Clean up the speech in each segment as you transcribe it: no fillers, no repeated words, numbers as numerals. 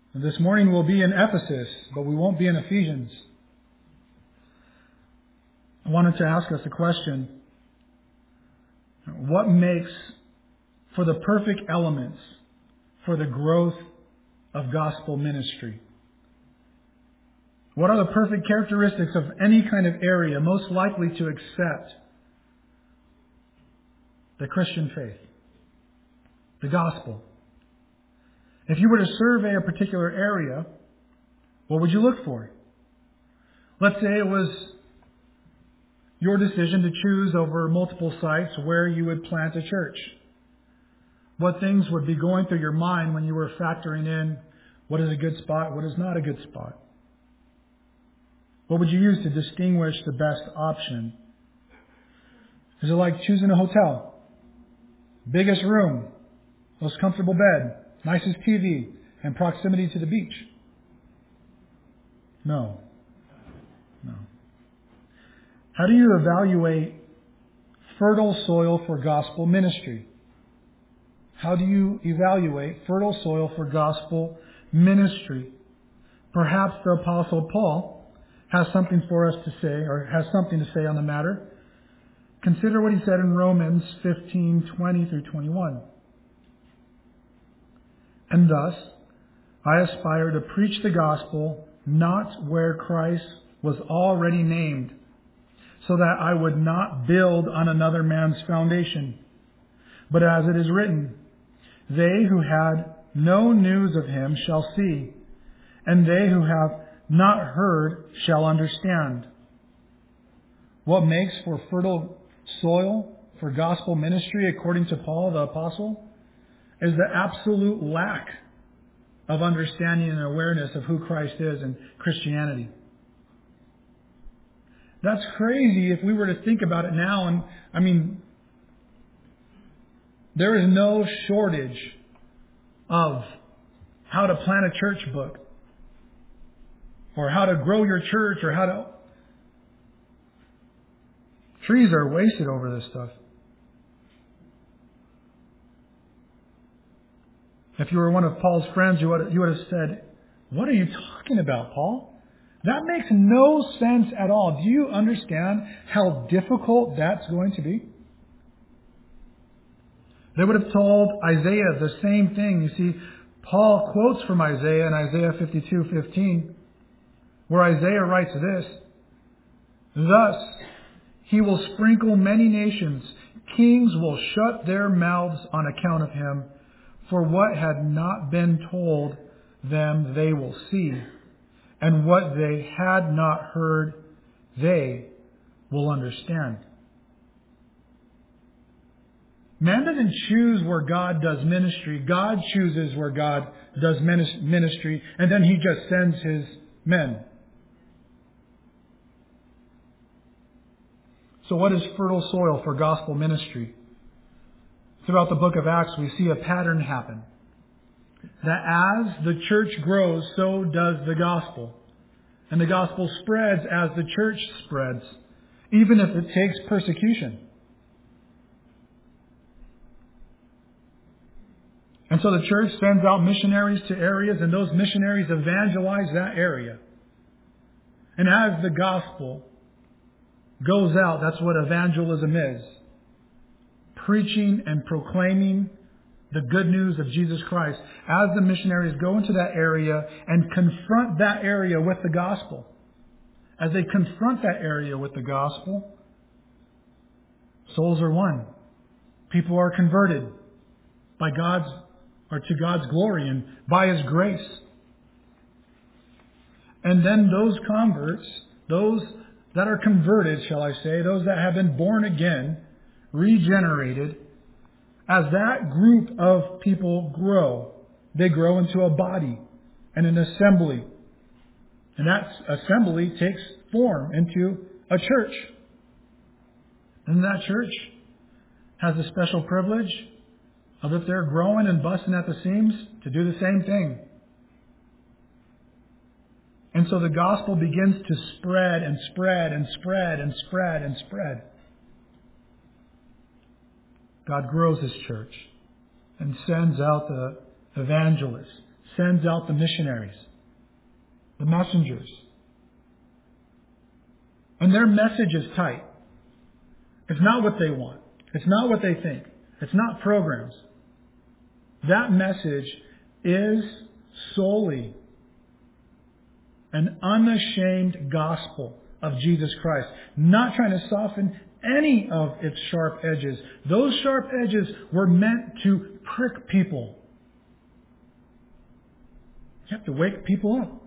And this morning we'll be in Ephesus, but we won't be in Ephesians. I wanted to ask us a question. What makes for the perfect elements for the growth of gospel ministry? What are the perfect characteristics of any kind of area most likely to accept the Christian faith, the gospel? If you were to survey a particular area, what would you look for? Let's say it was your decision to choose over multiple sites where you would plant a church. What things would be going through your mind when you were factoring in what is a good spot, what is not a good spot? What would you use to distinguish the best option? Is it like choosing a hotel? Biggest room, most comfortable bed, nicest TV, and proximity to the beach? No. How do you evaluate fertile soil for gospel ministry? How do you evaluate fertile soil for gospel ministry? Perhaps the Apostle Paul has something for us to say, or has something to say on the matter. Consider what he said in Romans 15:20 through 21. And thus, I aspire to preach the gospel not where Christ was already named, so that I would not build on another man's foundation. But as it is written, they who had no news of him shall see, and they who have not heard shall understand. What makes for fertile soil for gospel ministry, according to Paul the Apostle, is the absolute lack of understanding and awareness of who Christ is and Christianity. That's crazy if we were to think about it now. And there is no shortage of how to plant a church book, or how to grow your church, or how to... Trees are wasted over this stuff. If you were one of Paul's friends, you would have said, "What are you talking about, Paul? That makes no sense at all. Do you understand how difficult that's going to be?" They would have told Isaiah the same thing. You see, Paul quotes from Isaiah in Isaiah 52:15, where Isaiah writes this: "Thus he will sprinkle many nations. Kings will shut their mouths on account of him. For what had not been told them they will see, and what they had not heard they will understand." Man doesn't choose where God does ministry. God chooses where God does ministry, and then he just sends his men. So what is fertile soil for gospel ministry? Throughout the book of Acts, we see a pattern happen. That as the church grows, so does the gospel. And the gospel spreads as the church spreads, even if it takes persecution. And so the church sends out missionaries to areas, and those missionaries evangelize that area. And as the gospel goes out, that's what evangelism is. Preaching and proclaiming the good news of Jesus Christ. As the missionaries go into that area and confront that area with the gospel. As they confront that area with the gospel, souls are won. People are converted by to God's glory and by His grace. And then those converts, those that are converted, shall I say, those that have been born again, regenerated, as that group of people grow, they grow into a body and an assembly. And that assembly takes form into a church. And that church has the special privilege of, if they're growing and busting at the seams, to do the same thing. And so the gospel begins to spread and spread and spread and spread and spread. God grows His church and sends out the evangelists, sends out the missionaries, the messengers. And their message is tight. It's not what they want. It's not what they think. It's not programs. That message is solely an unashamed gospel of Jesus Christ, not trying to soften any of its sharp edges. Those sharp edges were meant to prick people. You have to wake people up.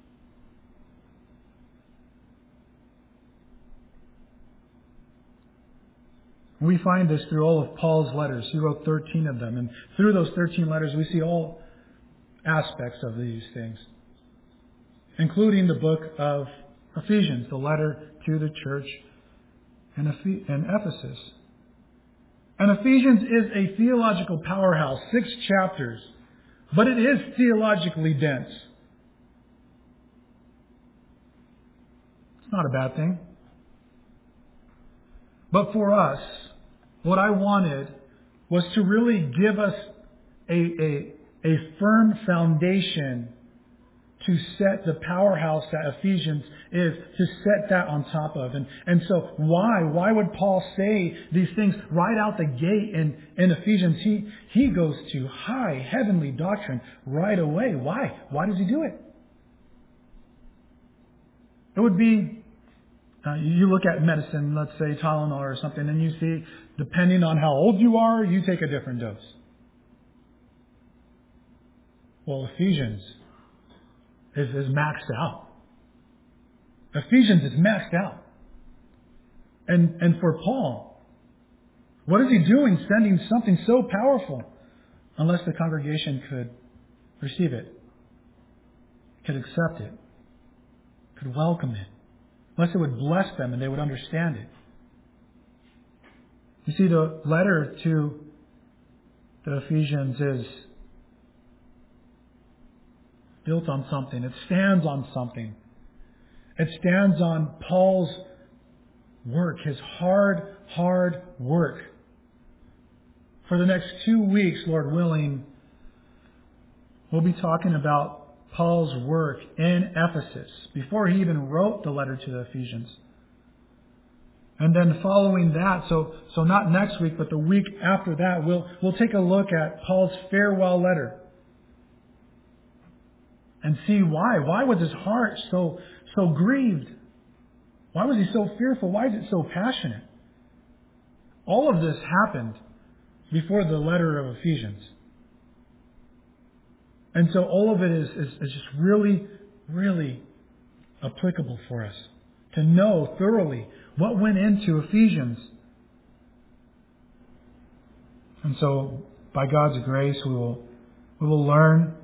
We find this through all of Paul's letters. He wrote 13 of them. And through those 13 letters, we see all aspects of these things, including the book of Ephesians, the letter to the church in Ephesus. And Ephesians is a theological powerhouse, 6 chapters, but it is theologically dense. It's not a bad thing. But for us, what I wanted was to really give us a firm foundation to set the powerhouse that Ephesians is, to set that on top of. And so why would Paul say these things right out the gate in Ephesians? He goes to high heavenly doctrine right away. Why? Why does he do it? It would be, you look at medicine, let's say Tylenol or something, and you see, depending on how old you are, you take a different dose. Well, Ephesians is maxed out. Ephesians is maxed out. And for Paul, what is he doing sending something so powerful? Unless the congregation could receive it, could accept it, could welcome it. Unless it would bless them and they would understand it. You see, the letter to the Ephesians is built on something. It stands on something. It stands on Paul's work, his hard work. For the next 2 weeks, Lord willing, we'll be talking about Paul's work in Ephesus before he even wrote the letter to the Ephesians. And then following that, so not next week, but the week after that, we'll take a look at Paul's farewell letter and see why. Why was his heart so grieved? Why was he so fearful? Why is it so passionate? All of this happened before the letter of Ephesians. And so all of it is just really, really applicable for us to know thoroughly what went into Ephesians. And so, by God's grace, we will learn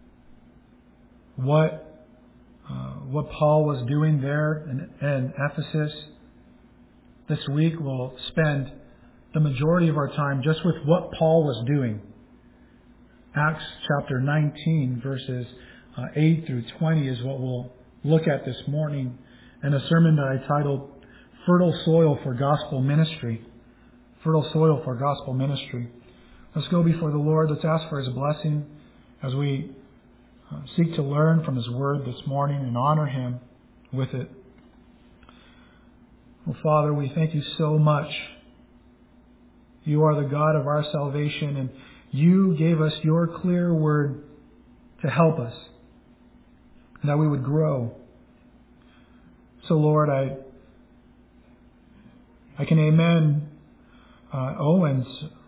what Paul was doing there in Ephesus. This week, we'll spend the majority of our time just with what Paul was doing. Acts chapter 19, verses 8 through 20 is what we'll look at this morning in a sermon that I titled Fertile Soil for Gospel Ministry. Fertile Soil for Gospel Ministry. Let's go before the Lord. Let's ask for His blessing as we seek to learn from His Word this morning and honor Him with it. Well, Father, we thank You so much. You are the God of our salvation, and You gave us Your clear Word to help us, that we would grow. So, Lord, I can amen Owen's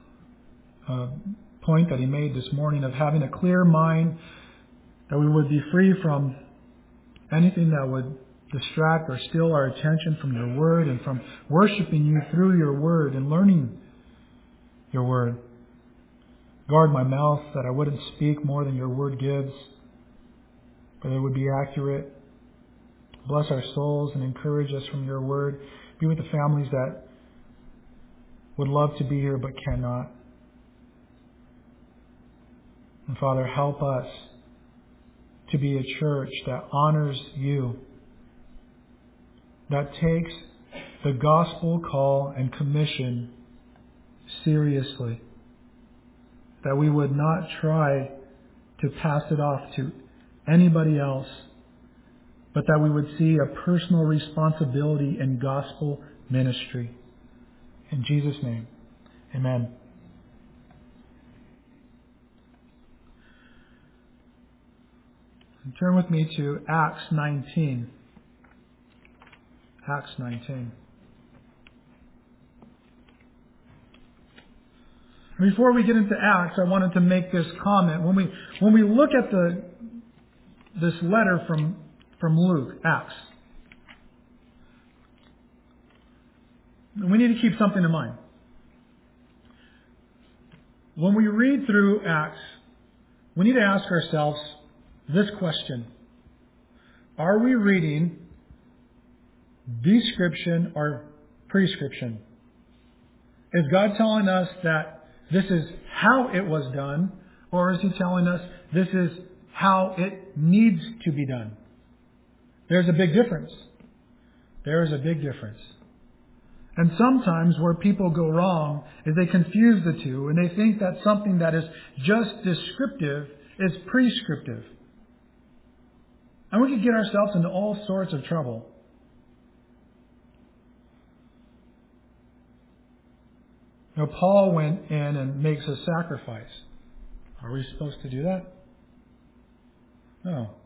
point that he made this morning of having a clear mind, that we would be free from anything that would distract or steal our attention from Your Word and from worshiping You through Your Word and learning Your Word. Guard my mouth that I wouldn't speak more than Your Word gives, but it would be accurate. Bless our souls and encourage us from Your Word. Be with the families that would love to be here but cannot. And Father, help us to be a church that honors You, that takes the gospel call and commission seriously, that we would not try to pass it off to anybody else, but that we would see a personal responsibility in gospel ministry. In Jesus' name, amen. And turn with me to Acts 19. Acts 19. Before we get into Acts, I wanted to make this comment. When we look at this letter from Luke, Acts, we need to keep something in mind. When we read through Acts, we need to ask ourselves this question: are we reading description or prescription? Is God telling us that this is how it was done, or is He telling us this is how it needs to be done? There's a big difference. There is a big difference. And sometimes where people go wrong is they confuse the two, and they think that something that is just descriptive is prescriptive. And we could get ourselves into all sorts of trouble. Now, Paul went in and makes a sacrifice. Are we supposed to do that? No.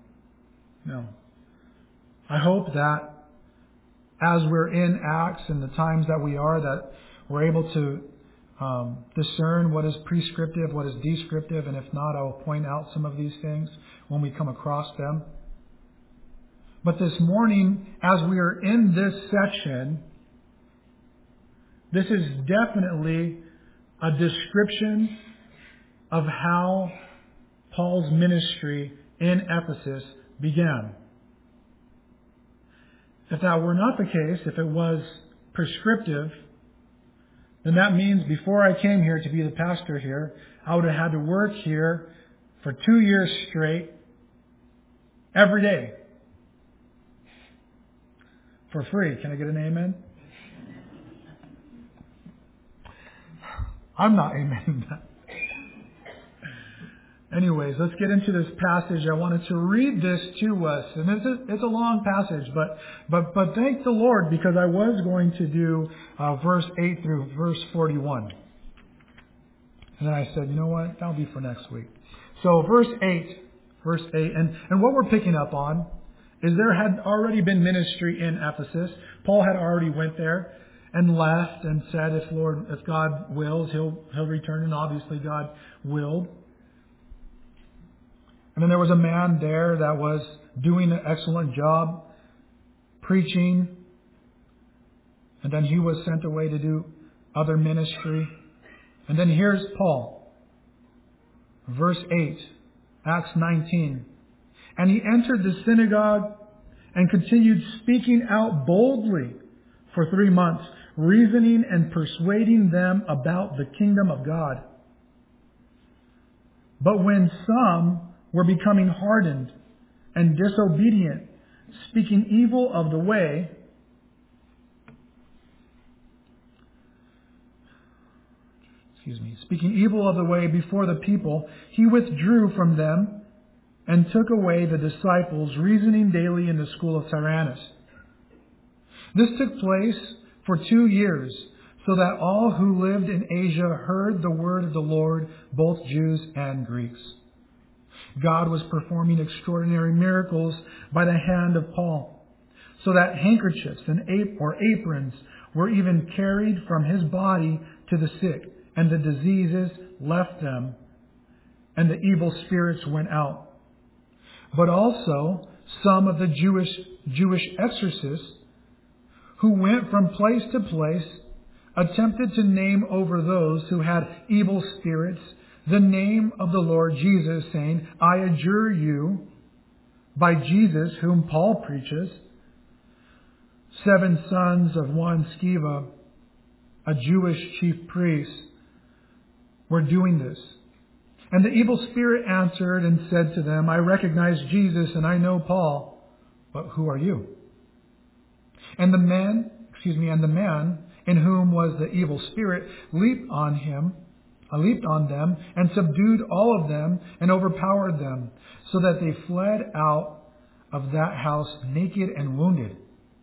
I hope that as we're in Acts and the times that we are, that we're able to discern what is prescriptive, what is descriptive, and if not, I will point out some of these things when we come across them. But this morning, as we are in this section, this is definitely a description of how Paul's ministry in Ephesus began. If that were not the case, if it was prescriptive, then that means before I came here to be the pastor here, I would have had to work here for 2 years straight, every day, for free. Can I get an amen? I'm not amening that. Anyways, let's get into this passage. I wanted to read this to us, and it's a long passage, but thank the Lord, because I was going to do verse 8 through verse 41, and then I said, you know what, that'll be for next week. So verse 8, and what we're picking up on is there had already been ministry in Ephesus. Paul had already went there and left and said, if God wills, he'll return, and obviously God willed. And then there was a man there that was doing an excellent job preaching, and then he was sent away to do other ministry. And then here's Paul, verse 8, Acts 19. And he entered the synagogue and continued speaking out boldly for 3 months, reasoning and persuading them about the kingdom of God. But when some were becoming hardened and disobedient, speaking evil of the way, before the people, he withdrew from them and took away the disciples, reasoning daily in the school of Tyrannus. This took place for 2 years, so that all who lived in Asia heard the word of the Lord, both Jews and Greeks. God was performing extraordinary miracles by the hand of Paul, so that handkerchiefs and aprons were even carried from his body to the sick, and the diseases left them, and the evil spirits went out. But also some of the Jewish exorcists who went from place to place attempted to name over those who had evil spirits the name of the Lord Jesus, saying, I adjure you by Jesus, whom Paul preaches. 7 sons of one Sceva, a Jewish chief priest, were doing this. And the evil spirit answered and said to them, I recognize Jesus and I know Paul, but who are you? And the man in whom was the evil spirit leaped on I leaped on them and subdued all of them and overpowered them, so that they fled out of that house naked and wounded.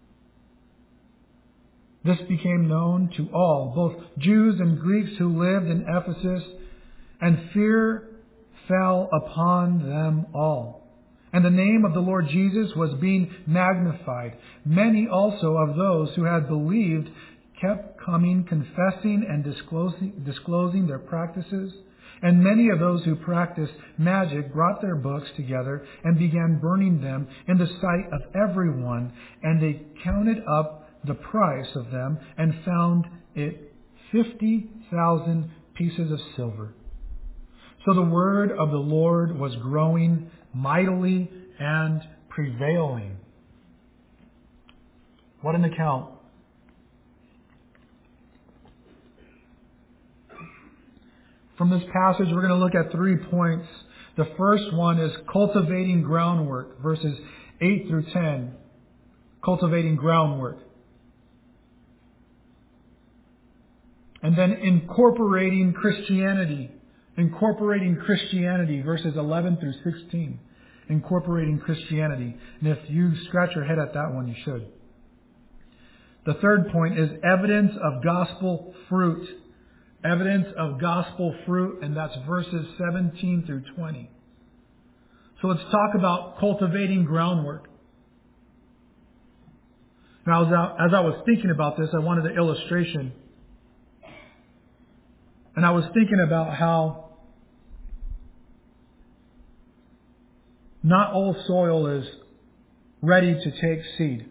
This became known to all, both Jews and Greeks who lived in Ephesus, and fear fell upon them all. And the name of the Lord Jesus was being magnified. Many also of those who had believed kept coming, confessing and disclosing their practices. And many of those who practiced magic brought their books together and began burning them in the sight of everyone. And they counted up the price of them and found it 50,000 pieces of silver. So the word of the Lord was growing mightily and prevailing. What an account. From this passage, we're going to look at 3 points. The first one is cultivating groundwork, verses 8 through 10. Cultivating groundwork. And then incorporating Christianity. Incorporating Christianity, verses 11 through 16. Incorporating Christianity. And if you scratch your head at that one, you should. The third point is evidence of gospel fruit. Evidence of gospel fruit, and that's verses 17 through 20. So let's talk about cultivating groundwork. Now, as I was thinking about this, I wanted an illustration. And I was thinking about how not all soil is ready to take seed.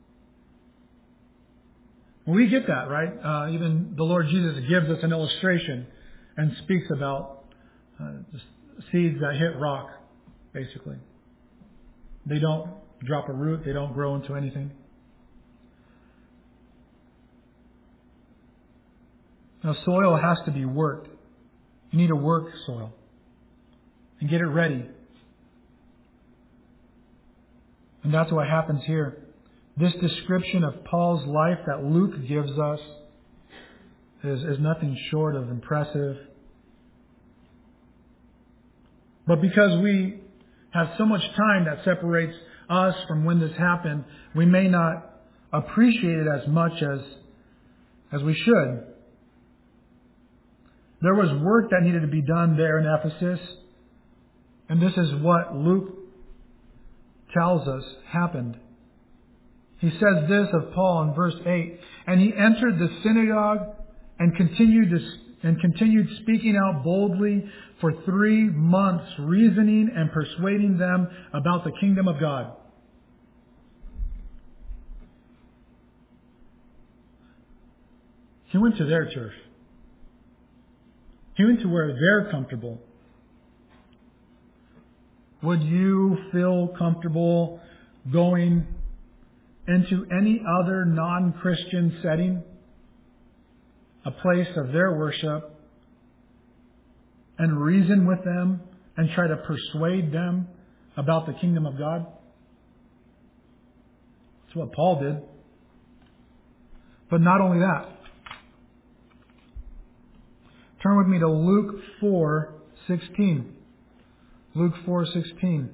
We get that, right? Even the Lord Jesus gives us an illustration and speaks about seeds that hit rock, basically. They don't drop a root. They don't grow into anything. Now, soil has to be worked. You need to work soil and get it ready. And that's what happens here. This description of Paul's life that Luke gives us is nothing short of impressive. But because we have so much time that separates us from when this happened, we may not appreciate it as much as we should. There was work that needed to be done there in Ephesus. And this is what Luke tells us happened. He says this of Paul in verse 8, and he entered the synagogue and continued speaking out boldly for 3 months, reasoning and persuading them about the kingdom of God. He went to their church. He went to where they're comfortable. Would you feel comfortable going into any other non-Christian setting, a place of their worship, and reason with them and try to persuade them about the kingdom of God? That's what Paul did. But not only that. Turn with me to Luke 4:16. Luke 4:16.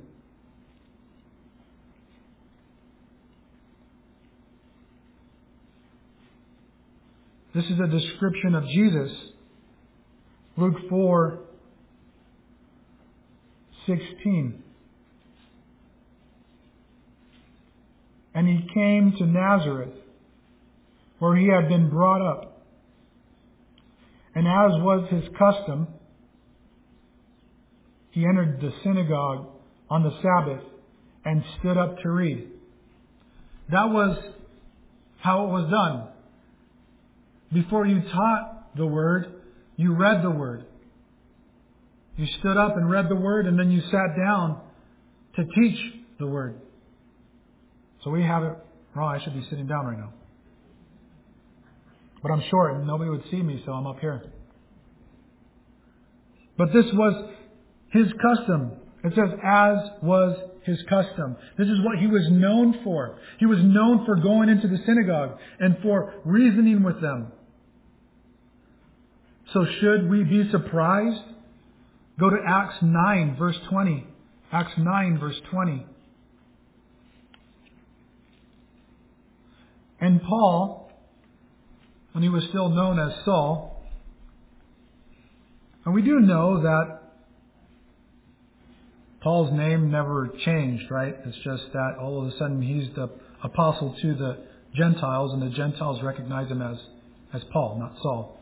This is a description of Jesus. Luke 4:16. And he came to Nazareth, where he had been brought up. And as was his custom, he entered the synagogue on the Sabbath and stood up to read. That was how it was done. Before you taught the Word, you read the Word. You stood up and read the Word, and then you sat down to teach the Word. So we have it. Oh, I should be sitting down right now. But I'm short and nobody would see me, so I'm up here. But this was his custom. It says, as was his custom. This is what he was known for. He was known for going into the synagogue and for reasoning with them. So should we be surprised? Go to Acts 9, verse 20. Acts 9, verse 20. And Paul, when he was still known as Saul, and we do know that Paul's name never changed, right? It's just that all of a sudden he's the apostle to the Gentiles, and the Gentiles recognize him as Paul, not Saul.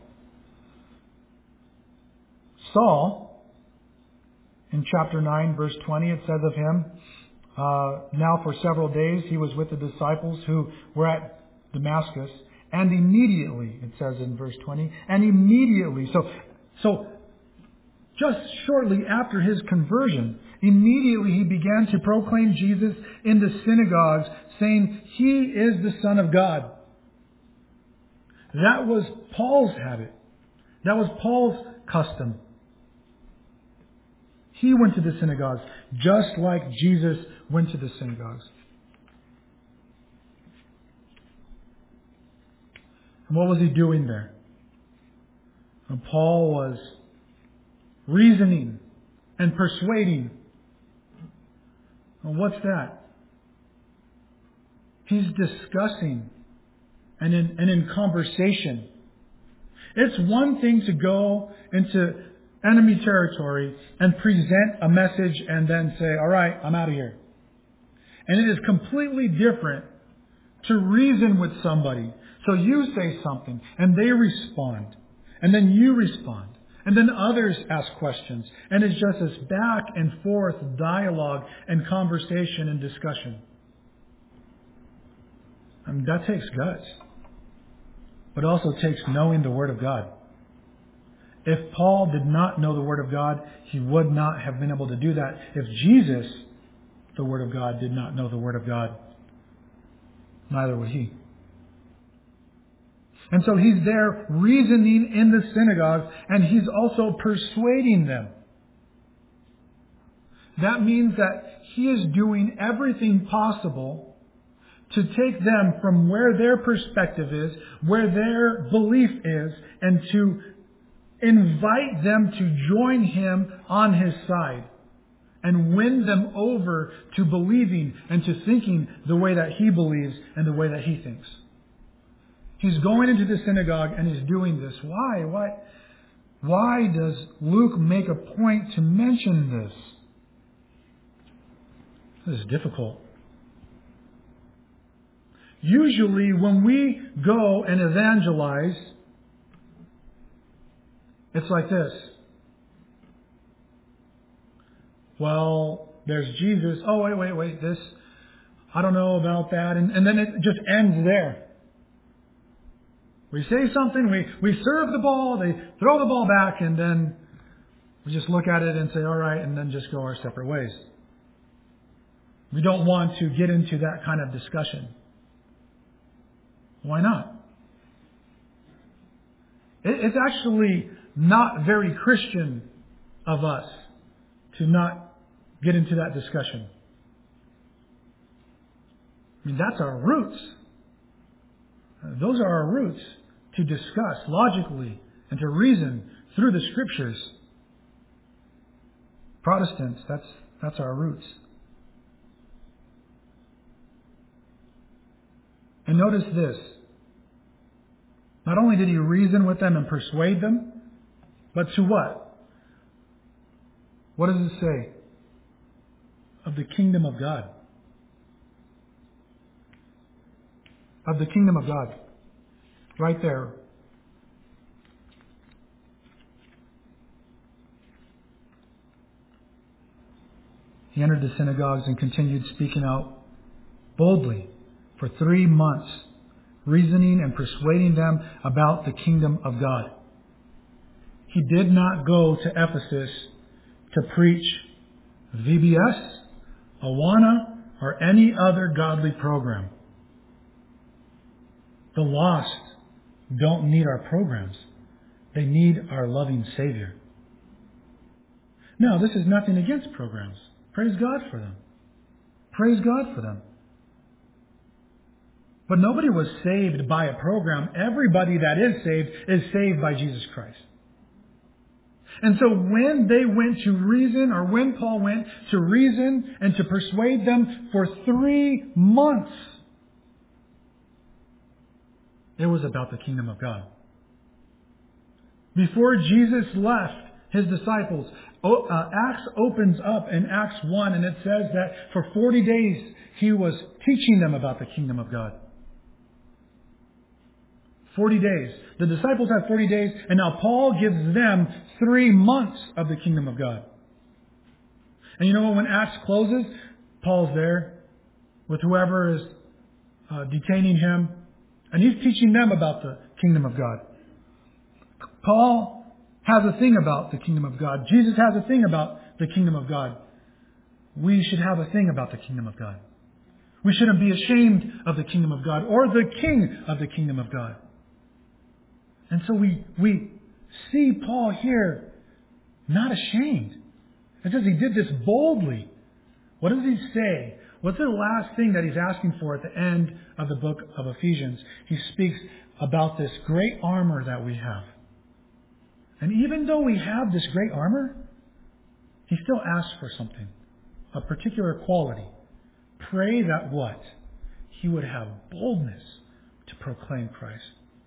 Saul, in chapter 9, verse 20, it says of him, now for several days he was with the disciples who were at Damascus, and immediately, it says in verse 20, and immediately, so just shortly after his conversion, immediately he began to proclaim Jesus in the synagogues, saying, "He is the Son of God." That was Paul's habit. That was Paul's custom. He went to the synagogues just like Jesus went to the synagogues. And what was he doing there? And Paul was reasoning and persuading. And what's that? He's discussing and in conversation. It's one thing to go into enemy territory and present a message and then say, all right, I'm out of here. And it is completely different to reason with somebody. So you say something and they respond. And then you respond. And then others ask questions. And it's just this back and forth dialogue and conversation and discussion. I mean, that takes guts. But it also takes knowing the Word of God. If Paul did not know the Word of God, he would not have been able to do that. If Jesus, the Word of God, did not know the Word of God, neither would he. And so he's there reasoning in the synagogue, and he's also persuading them. That means that he is doing everything possible to take them from where their perspective is, where their belief is, and to invite them to join him on his side and win them over to believing and to thinking the way that he believes and the way that he thinks. He's going into the synagogue and he's doing this. Why does Luke make a point to mention this? This is difficult. Usually when we go and evangelize, it's like this. Well, there's Jesus. Oh, wait, this, I don't know about that. And then it just ends there. We say something, we serve the ball, they throw the ball back, and then we just look at it and say, all right, and then just go our separate ways. We don't want to get into that kind of discussion. Why not? It's actually not very Christian of us to not get into that discussion. I mean, that's our roots. Those are our roots, to discuss logically and to reason through the Scriptures. Protestants, that's our roots. And notice this. Not only did he reason with them and persuade them, but to what? What does it say? Of the kingdom of God. Of the kingdom of God. Right there. He entered the synagogues and continued speaking out boldly for 3 months, reasoning and persuading them about the kingdom of God. He did not go to Ephesus to preach VBS, Awana, or any other godly program. The lost don't need our programs. They need our loving Savior. Now, this is nothing against programs. Praise God for them. Praise God for them. But nobody was saved by a program. Everybody that is saved by Jesus Christ. And so when they went to reason, or when Paul went to reason and to persuade them for 3 months, it was about the kingdom of God. Before Jesus left his disciples, Acts opens up in Acts 1, and it says that for 40 days he was teaching them about the kingdom of God. 40 days. The disciples had 40 days, and now Paul gives them 3 months of the kingdom of God. And you know what? When Acts closes, Paul's there with whoever is detaining him, and he's teaching them about the kingdom of God. Paul has a thing about the kingdom of God. Jesus has a thing about the kingdom of God. We should have a thing about the kingdom of God. We shouldn't be ashamed of the kingdom of God or the king of the kingdom of God. And so we see Paul here not ashamed. It says he did this boldly. What does he say? What's the last thing that he's asking for at the end of the book of Ephesians? He speaks about this great armor that we have. And even though we have this great armor, he still asks for something, a particular quality. Pray that what? He would have boldness to proclaim Christ.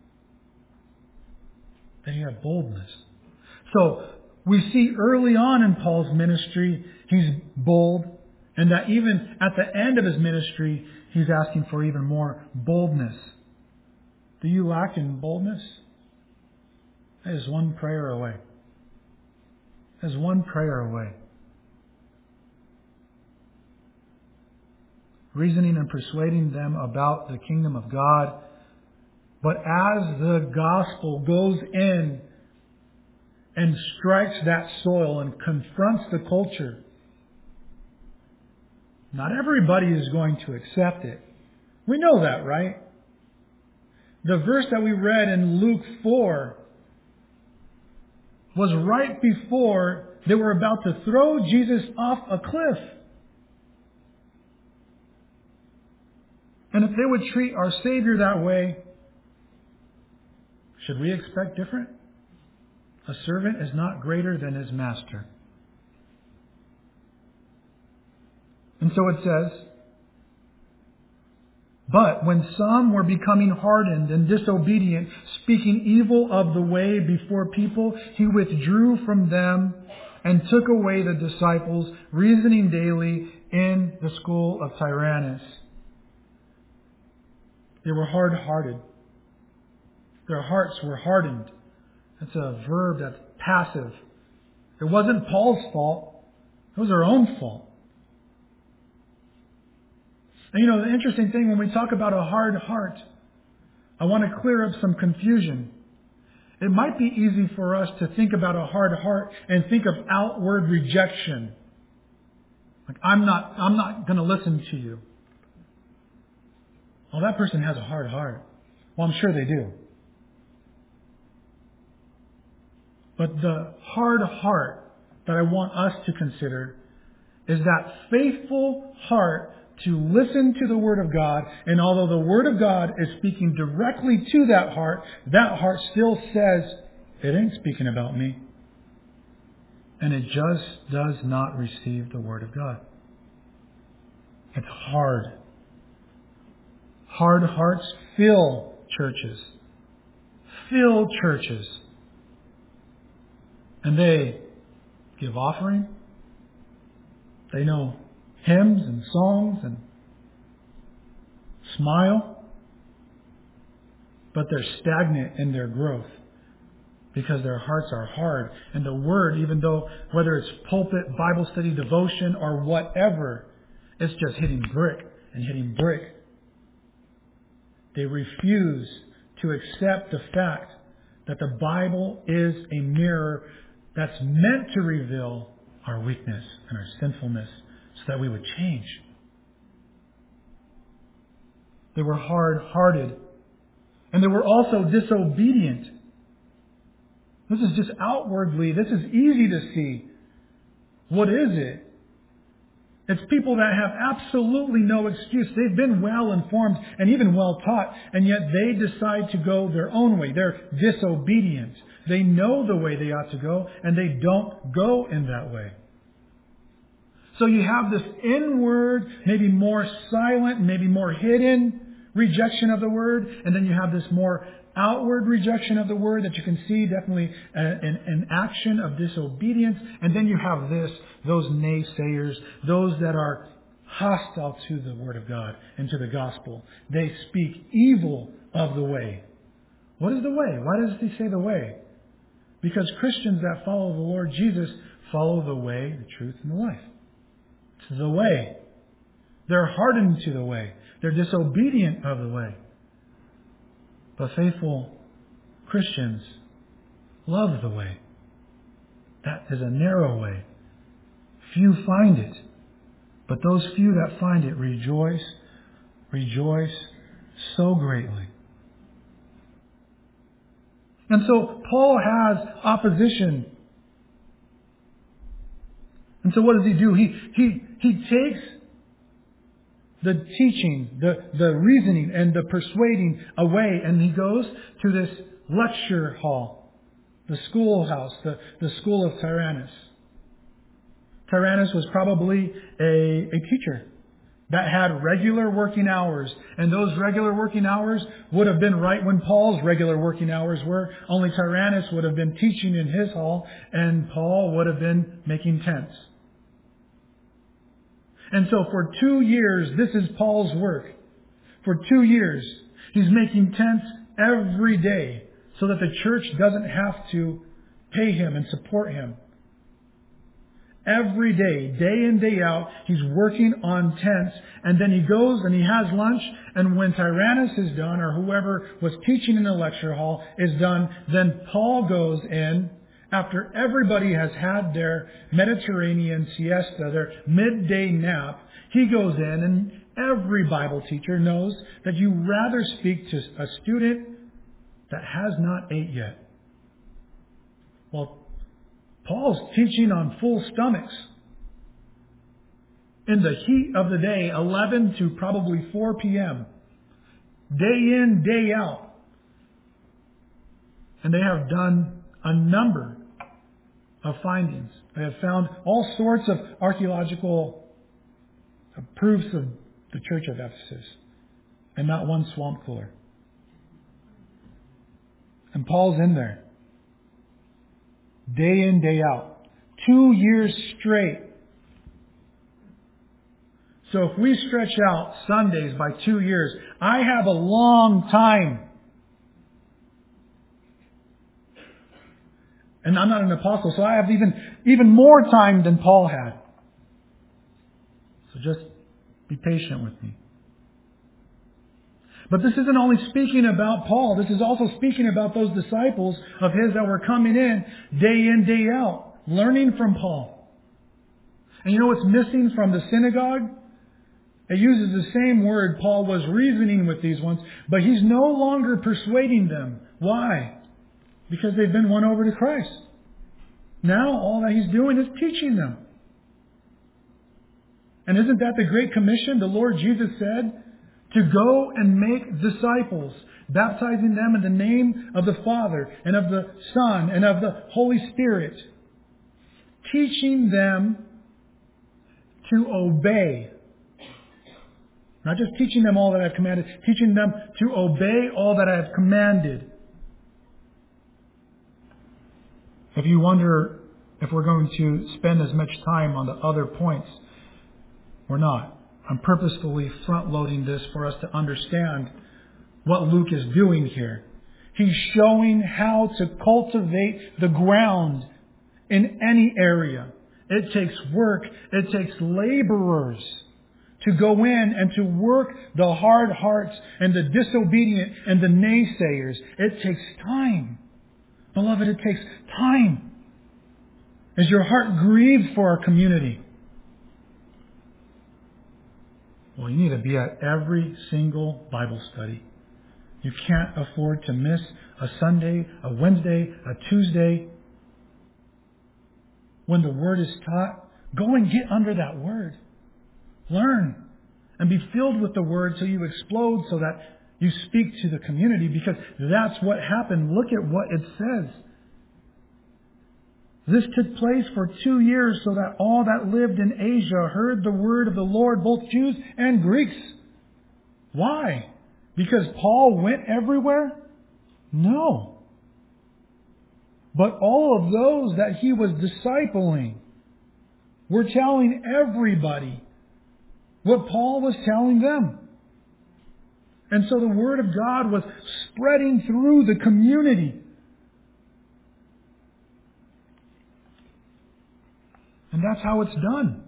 That he had boldness. So we see early on in Paul's ministry, he's bold, and that even at the end of his ministry, he's asking for even more boldness. Do you lack in boldness? That is one prayer away. That is one prayer away. Reasoning and persuading them about the kingdom of God. But as the gospel goes in and strikes that soil and confronts the culture, not everybody is going to accept it. We know that, right? The verse that we read in Luke 4 was right before they were about to throw Jesus off a cliff. And if they would treat our Savior that way, should we expect different? A servant is not greater than his master. And so it says, but when some were becoming hardened and disobedient, speaking evil of the way before people, he withdrew from them and took away the disciples, reasoning daily in the school of Tyrannus. They were hard-hearted. Their hearts were hardened. That's a verb that's passive. It wasn't Paul's fault. It was their own fault. And you know, the interesting thing when we talk about a hard heart, I want to clear up some confusion. It might be easy for us to think about a hard heart and think of outward rejection. Like, I'm not going to listen to you. Well, that person has a hard heart. Well, I'm sure they do. But the hard heart that I want us to consider is that faithful heart to listen to the Word of God. And although the Word of God is speaking directly to that heart still says, it ain't speaking about me. And it just does not receive the Word of God. It's hard. Hard hearts fill churches. Fill churches. And they give offering. They know hymns and songs and smile. But they're stagnant in their growth because their hearts are hard. And the Word, even though whether it's pulpit, Bible study, devotion, or whatever, it's just hitting brick and hitting brick. They refuse to accept the fact that the Bible is a mirror that's meant to reveal our weakness and our sinfulness so that we would change. They were hard-hearted. And they were also disobedient. This is just outwardly, this is easy to see. What is it? It's people that have absolutely no excuse. They've been well informed and even well taught, and yet they decide to go their own way. They're disobedient. They know the way they ought to go, and they don't go in that way. So you have this inward, maybe more silent, maybe more hidden rejection of the Word, and then you have this more outward rejection of the Word that you can see definitely an action of disobedience. And then you have those naysayers, those that are hostile to the Word of God and to the gospel. They speak evil of the way. What is the way? Why does he say the way? Because Christians that follow the Lord Jesus follow the way, the truth, and the life. It's the way. They're hardened to the way. They're disobedient of the way. But faithful Christians love the way. That is a narrow way. Few find it. But those few that find it rejoice so greatly. And so Paul has opposition. And so what does he do? He takes the teaching, the reasoning, and the persuading away, and he goes to this lecture hall, the schoolhouse, the school of Tyrannus. Tyrannus was probably a teacher that had regular working hours, and those regular working hours would have been right when Paul's regular working hours were, only Tyrannus would have been teaching in his hall, and Paul would have been making tents. And so for 2 years, this is Paul's work. For 2 years, he's making tents every day so that the church doesn't have to pay him and support him. Every day, day in, day out, he's working on tents, and then he goes and he has lunch, and when Tyrannus is done, or whoever was teaching in the lecture hall is done, then Paul goes in. After everybody has had their Mediterranean siesta, their midday nap, he goes in, and every Bible teacher knows that you rather speak to a student that has not ate yet. Well, Paul's teaching on full stomachs. In the heat of the day, 11 to probably 4 p.m. Day in, day out. And they have done a number of findings. They have found all sorts of archaeological proofs of the church of Ephesus, and not one swamp cooler. And Paul's in there, day in, day out, 2 years straight. So if we stretch out Sundays by 2 years, I have a long time. And I'm not an apostle, so I have even more time than Paul had. So just be patient with me. But this isn't only speaking about Paul. This is also speaking about those disciples of his that were coming in, day out, learning from Paul. And you know what's missing from the synagogue? It uses the same word. Paul was reasoning with these ones, but he's no longer persuading them. Why? Because they've been won over to Christ. Now all that he's doing is teaching them. And isn't that the Great Commission? The Lord Jesus said to go and make disciples, baptizing them in the name of the Father and of the Son and of the Holy Spirit, teaching them to obey. Not just teaching them all that I've commanded, teaching them to obey all that I have commanded. If you wonder if we're going to spend as much time on the other points, we're not. I'm purposefully front-loading this for us to understand what Luke is doing here. He's showing how to cultivate the ground in any area. It takes work. It takes laborers to go in and to work the hard hearts and the disobedient and the naysayers. It takes time. Beloved, it takes time. As your heart grieves for our community, well, you need to be at every single Bible study. You can't afford to miss a Sunday, a Wednesday, a Tuesday. When the Word is taught, go and get under that Word. Learn and be filled with the Word so you explode, so that you speak to the community, because that's what happened. Look at what it says. This took place for 2 years, so that all that lived in Asia heard the word of the Lord, both Jews and Greeks. Why? Because Paul went everywhere? No. But all of those that he was discipling were telling everybody what Paul was telling them. And so the Word of God was spreading through the community. And that's how it's done.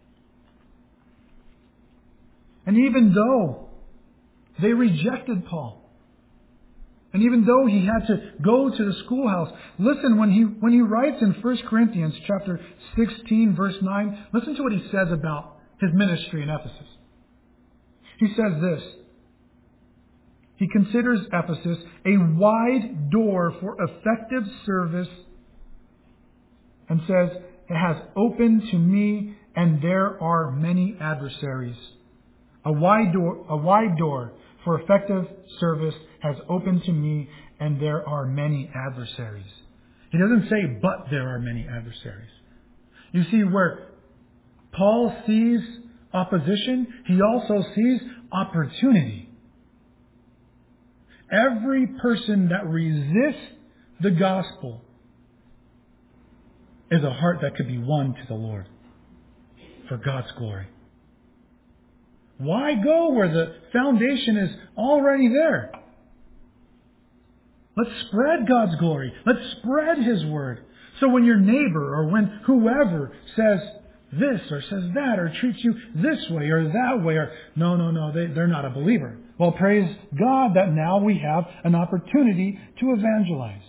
And even though they rejected Paul, and even though he had to go to the schoolhouse, listen, when he writes in 1 Corinthians chapter 16, verse 9, listen to what he says about his ministry in Ephesus. He says this. He considers Ephesus a wide door for effective service, and says, it has opened to me, and there are many adversaries. A wide door for effective service has opened to me, and there are many adversaries. He doesn't say, but there are many adversaries. You see, where Paul sees opposition, he also sees opportunity. Every person that resists the gospel is a heart that could be won to the Lord for God's glory. Why go where the foundation is already there? Let's spread God's glory. Let's spread His Word. So when your neighbor or when whoever says this or says that or treats you this way or that way, or no, they're not a believer. Well, praise God that now we have an opportunity to evangelize.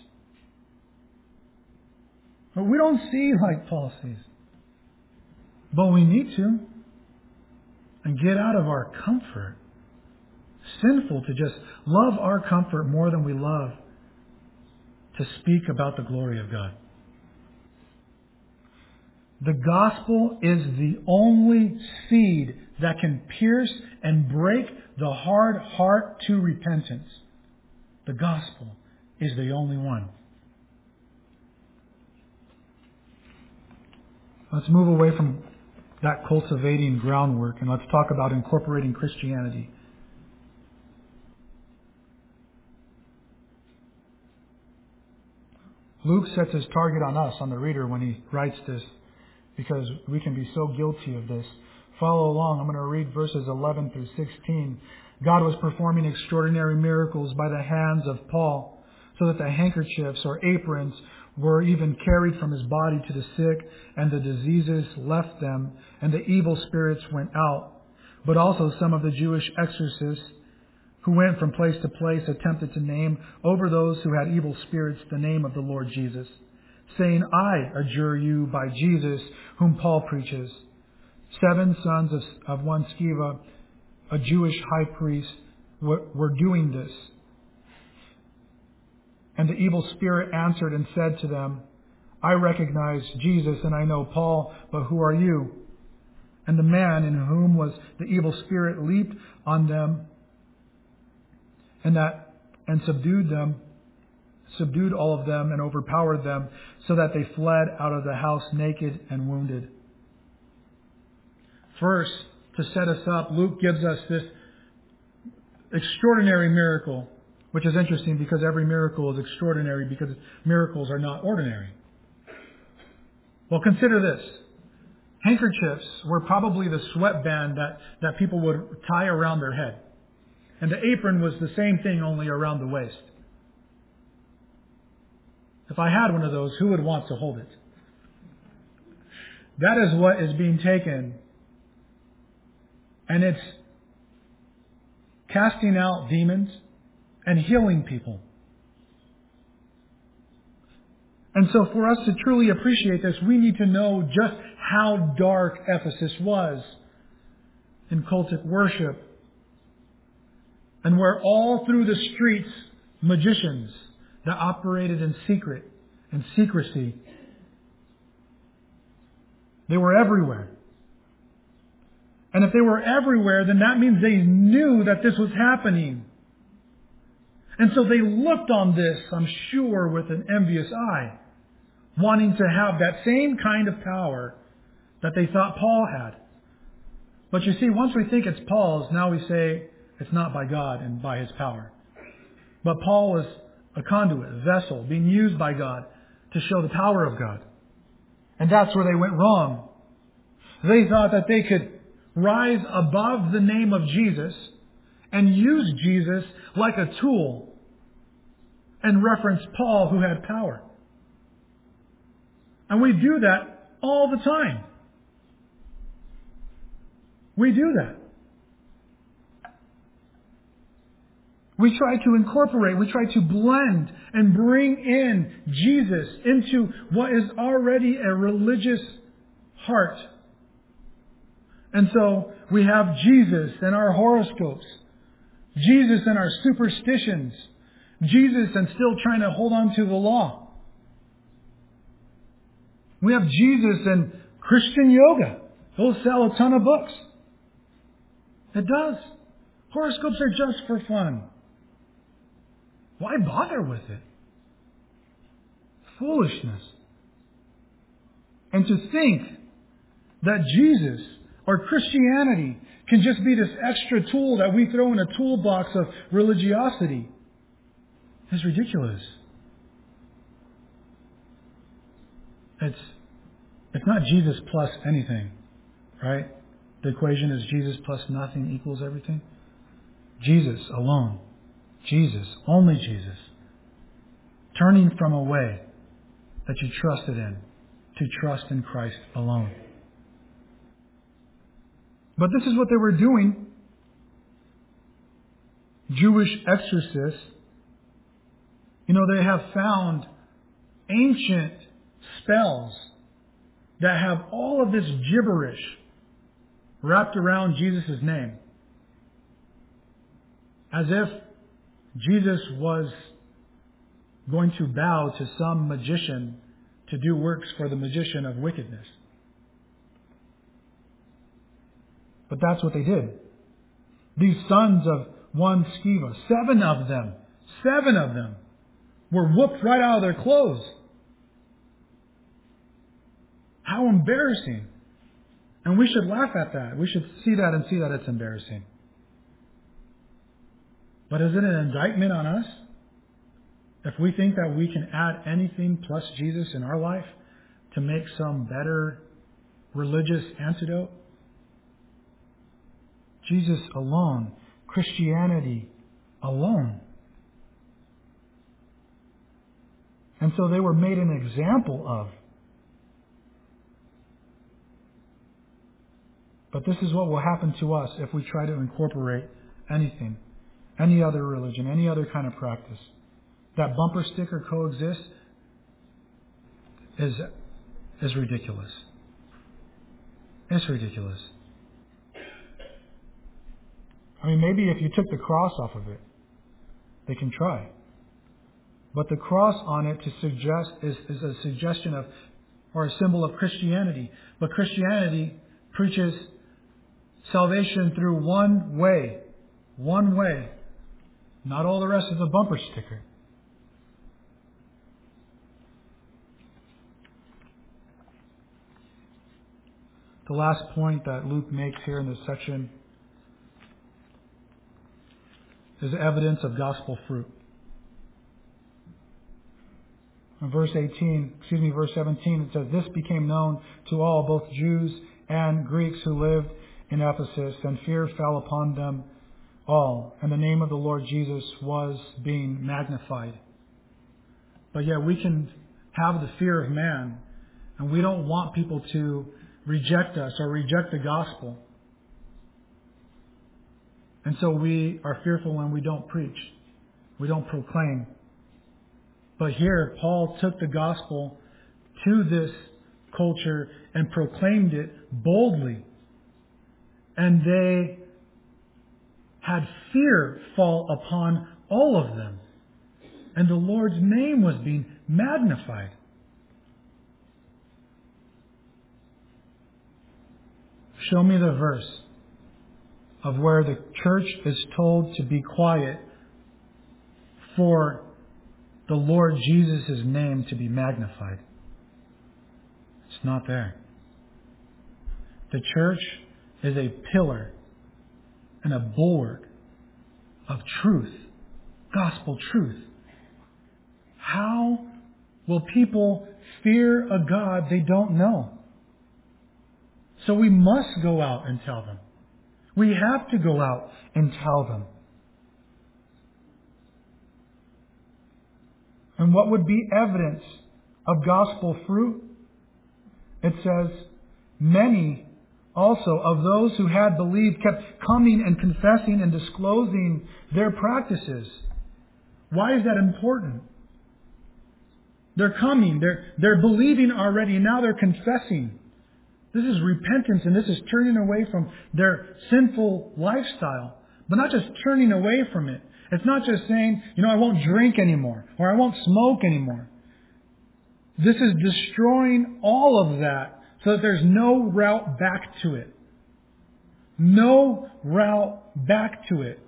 But we don't see like Paul sees. But we need to. And get out of our comfort. Sinful to just love our comfort more than we love to speak about the glory of God. The gospel is the only seed that can pierce and break the hard heart to repentance. The gospel is the only one. Let's move away from that cultivating groundwork and let's talk about incorporating Christianity. Luke sets his target on us, on the reader, when he writes this, because we can be so guilty of this. Follow along. I'm going to read verses 11 through 16. God was performing extraordinary miracles by the hands of Paul, so that the handkerchiefs or aprons were even carried from his body to the sick, and the diseases left them, and the evil spirits went out. But also some of the Jewish exorcists who went from place to place attempted to name over those who had evil spirits the name of the Lord Jesus, saying, I adjure you by Jesus, whom Paul preaches. 7 sons of one Sceva, a Jewish high priest, were doing this. And the evil spirit answered and said to them, I recognize Jesus and I know Paul, but who are you? And the man in whom was the evil spirit leaped on them and subdued all of them and overpowered them, so that they fled out of the house naked and wounded. First, to set us up, Luke gives us this extraordinary miracle, which is interesting because every miracle is extraordinary because miracles are not ordinary. Well, consider this. Handkerchiefs were probably the sweatband that people would tie around their head. And the apron was the same thing, only around the waist. If I had one of those, who would want to hold it? That is what is being taken. And it's casting out demons and healing people. And so for us to truly appreciate this, we need to know just how dark Ephesus was in cultic worship. And where all through the streets, magicians that operated in secret and secrecy, they were everywhere. And if they were everywhere, then that means they knew that this was happening. And so they looked on this, I'm sure, with an envious eye, wanting to have that same kind of power that they thought Paul had. But you see, once we think it's Paul's, now we say it's not by God and by His power. But Paul was a conduit, a vessel, being used by God to show the power of God. And that's where they went wrong. They thought that they could rise above the name of Jesus and use Jesus like a tool and reference Paul, who had power. And we do that all the time. We do that. We try to incorporate, we try to blend and bring in Jesus into what is already a religious heart. And so we have Jesus in our horoscopes, Jesus in our superstitions, Jesus and still trying to hold on to the law. We have Jesus in Christian yoga. It'll sell a ton of books. It does. Horoscopes are just for fun. Why bother with it? Foolishness. And to think that Jesus or Christianity can just be this extra tool that we throw in a toolbox of religiosity is ridiculous. It's not Jesus plus anything, right? The equation is Jesus plus nothing equals everything. Jesus alone. Jesus, only Jesus. Turning from a way that you trusted in to trust in Christ alone. But this is what they were doing. Jewish exorcists, they have found ancient spells that have all of this gibberish wrapped around Jesus' name. As if Jesus was going to bow to some magician to do works for the magician of wickedness. But that's what they did. These sons of one Sceva, 7 of them were whooped right out of their clothes. How embarrassing. And we should laugh at that. We should see that and see that it's embarrassing. But is it an indictment on us? If we think that we can add anything plus Jesus in our life to make some better religious antidote? Jesus alone. Christianity alone. And so they were made an example of. But this is what will happen to us if we try to incorporate anything, any other religion, any other kind of practice. That bumper sticker coexists is ridiculous. It's ridiculous. I mean, maybe if you took the cross off of it, they can try. But the cross on it is a suggestion of, or a symbol of Christianity. But Christianity preaches salvation through one way. One way. Not all the rest of the bumper sticker. The last point that Luke makes here in this section is evidence of gospel fruit. In verse 17, it says, "This became known to all, both Jews and Greeks who lived in Ephesus, and fear fell upon them all, and the name of the Lord Jesus was being magnified." But yet we can have the fear of man, and we don't want people to reject us or reject the gospel. And so we are fearful when we don't preach. We don't proclaim. But here, Paul took the gospel to this culture and proclaimed it boldly. And they had fear fall upon all of them. And the Lord's name was being magnified. Show me the verse of where the church is told to be quiet for the Lord Jesus' name to be magnified. It's not there. The church is a pillar and a bulwark of truth, gospel truth. How will people fear a God they don't know? So we must go out and tell them. We have to go out and tell them. And what would be evidence of gospel fruit? It says, many also of those who had believed kept coming and confessing and disclosing their practices. Why is that important? They're coming, they're believing already, and now they're confessing. This is repentance, and this is turning away from their sinful lifestyle. But not just turning away from it. It's not just saying, I won't drink anymore, or I won't smoke anymore. This is destroying all of that so that there's no route back to it. No route back to it.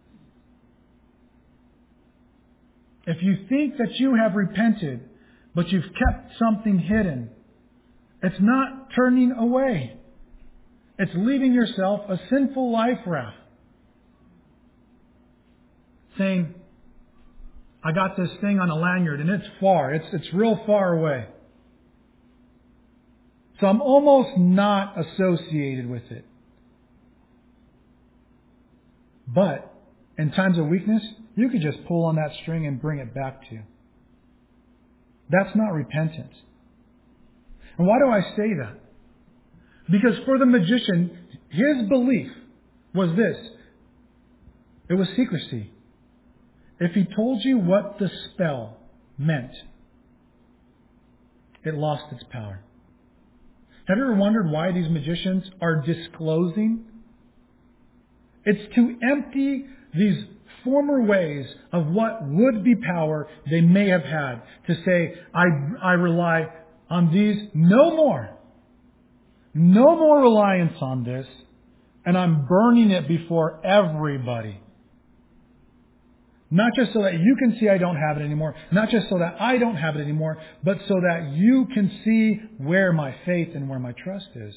If you think that you have repented, but you've kept something hidden, it's not turning away. It's leaving yourself a sinful life raft. Saying, I got this thing on a lanyard and it's far. It's real far away. So I'm almost not associated with it. But in times of weakness, you could just pull on that string and bring it back to you. That's not repentance. And why do I say that? Because for the magician, his belief was this. It was secrecy. If he told you what the spell meant, it lost its power. Have you ever wondered why these magicians are disclosing? It's to empty these former ways of what would be power they may have had. To say, I rely on these no more. No more reliance on this. And I'm burning it before everybody. Not just so that you can see I don't have it anymore. Not just so that I don't have it anymore. But so that you can see where my faith and where my trust is.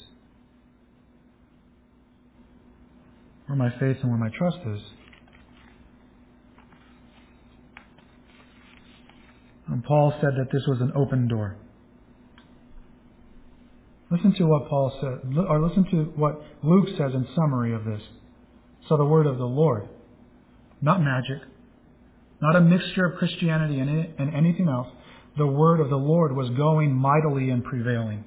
Where my faith and where my trust is. And Paul said that this was an open door. Listen to what Paul said, or listen to what Luke says in summary of this. So the word of the Lord, not magic, not a mixture of Christianity and anything else. The word of the Lord was going mightily and prevailing.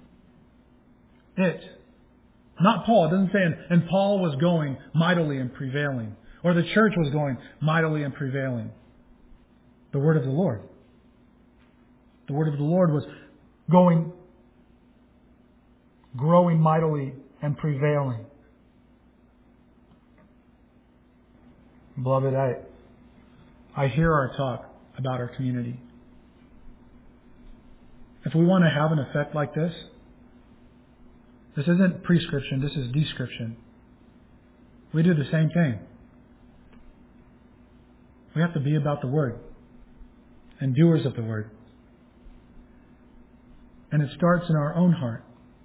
Not Paul. It doesn't say, and Paul was going mightily and prevailing. Or the church was going mightily and prevailing. The word of the Lord. The word of the Lord was growing mightily and prevailing. Beloved, I hear our talk about our community. If we want to have an effect like this isn't prescription, this is description. We do the same thing. We have to be about the Word and doers of the Word. And it starts in our own heart.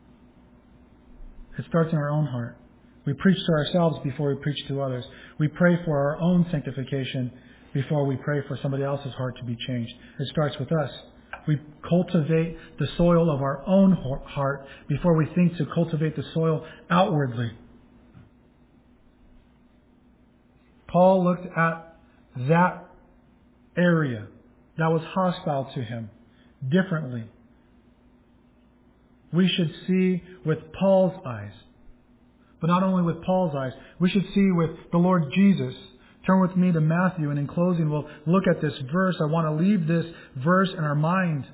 It starts in our own heart. We preach to ourselves before we preach to others. We pray for our own sanctification before we pray for somebody else's heart to be changed. It starts with us. We cultivate the soil of our own heart before we think to cultivate the soil outwardly. Paul looked at that area that was hostile to him differently. We should see with Paul's eyes. But not only with Paul's eyes, we should see with the Lord Jesus. Turn with me to Matthew, and in closing we'll look at this verse. I want to leave this verse in our mind.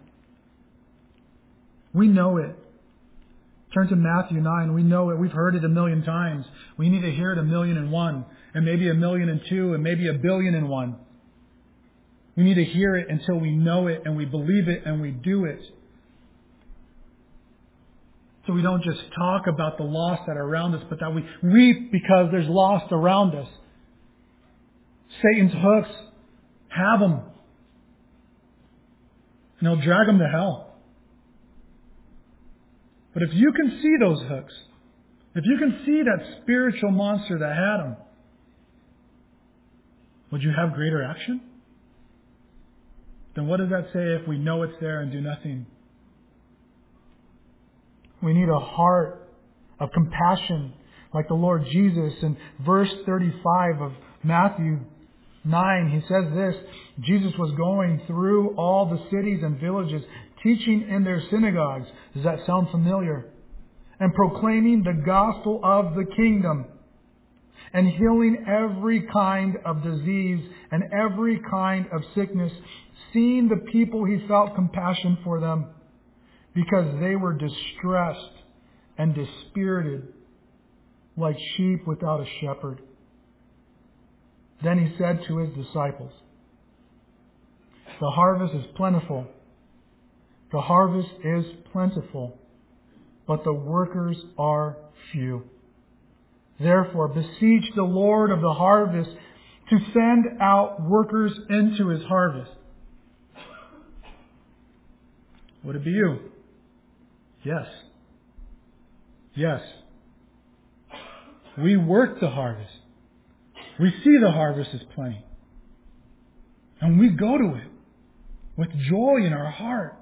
We know it. Turn to Matthew 9. We know it. We've heard it 1,000,000 times. We need to hear it 1,000,001, and maybe 1,000,002, and maybe 1,000,000,001. We need to hear it until we know it, and we believe it, and we do it. So we don't just talk about the lost that are around us, but that we weep because there's lost around us. Satan's hooks, have them. And he'll drag them to hell. But if you can see those hooks, if you can see that spiritual monster that had them, would you have greater action? Then what does that say if we know it's there and do nothing? We need a heart of compassion like the Lord Jesus. In verse 35 of Matthew 9, he says this: Jesus was going through all the cities and villages, teaching in their synagogues. Does that sound familiar? And proclaiming the gospel of the kingdom, and healing every kind of disease and every kind of sickness. Seeing the people, he felt compassion for them, because they were distressed and dispirited, like sheep without a shepherd. Then he said to his disciples, "The harvest is plentiful. The harvest is plentiful, but the workers are few. Therefore, beseech the Lord of the harvest to send out workers into his harvest." Would it be you? Yes. Yes. We work the harvest. We see the harvest is plenty. And we go to it with joy in our heart.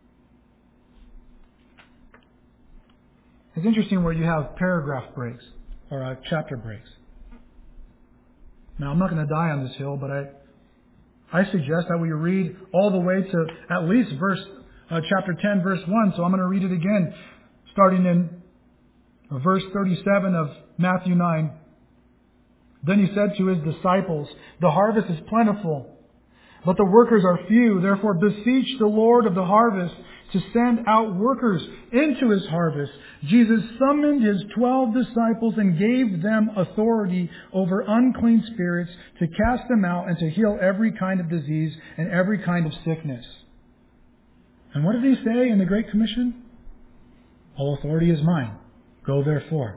It's interesting where you have paragraph breaks or chapter breaks. Now, I'm not going to die on this hill, but I suggest that we read all the way to at least chapter 10, verse 1. So I'm going to read it again, starting in verse 37 of Matthew 9. Then he said to his disciples, "The harvest is plentiful, but the workers are few. Therefore beseech the Lord of the harvest to send out workers into his harvest." Jesus summoned his 12 disciples and gave them authority over unclean spirits to cast them out and to heal every kind of disease and every kind of sickness. And what did he say in the Great Commission? "All authority is mine. Go therefore."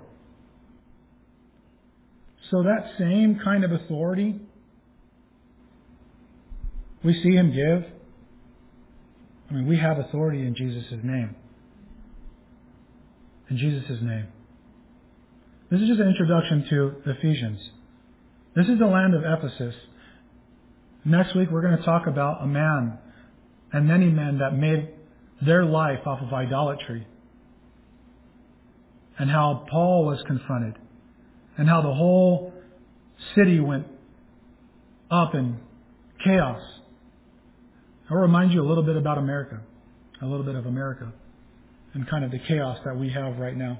So that same kind of authority we see him give. I mean, we have authority in Jesus' name. In Jesus' name. This is just an introduction to Ephesians. This is the land of Ephesus. Next week we're going to talk about a man and many men that made their life off of idolatry. And how Paul was confronted. And how the whole city went up in chaos. I'll remind you a little bit about America. A little bit of America. And kind of the chaos that we have right now.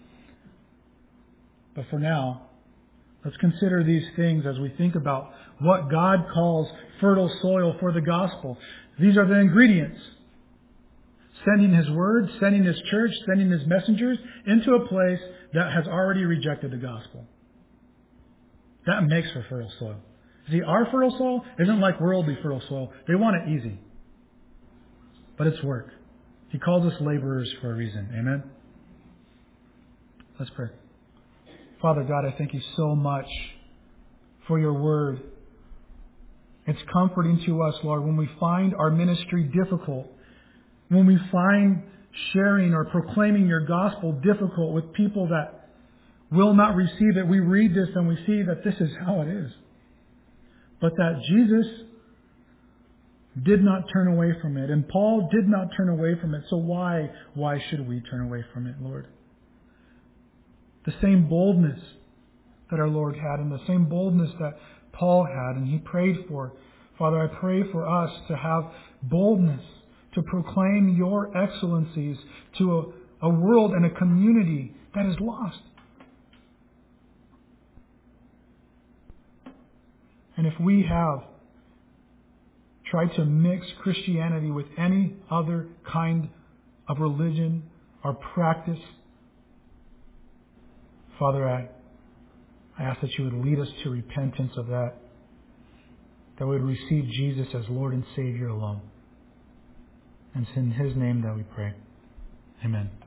But for now, let's consider these things as we think about what God calls fertile soil for the gospel. These are the ingredients. Sending his word, sending his church, sending his messengers into a place that has already rejected the gospel. That makes for fertile soil. See, our fertile soil isn't like worldly fertile soil. They want it easy. But it's work. He calls us laborers for a reason. Amen? Let's pray. Father God, I thank you so much for your word. It's comforting to us, Lord, when we find our ministry difficult, when we find sharing or proclaiming your gospel difficult with people that will not receive it. We read this and we see that this is how it is. But that Jesus did not turn away from it. And Paul did not turn away from it. So why should we turn away from it, Lord? The same boldness that our Lord had and the same boldness that Paul had and he prayed for. Father, I pray for us to have boldness to proclaim your excellencies to a world and a community that is lost. And if we have tried to mix Christianity with any other kind of religion or practice, Father, I ask that you would lead us to repentance of that we would receive Jesus as Lord and Savior alone. And it's in his name that we pray. Amen.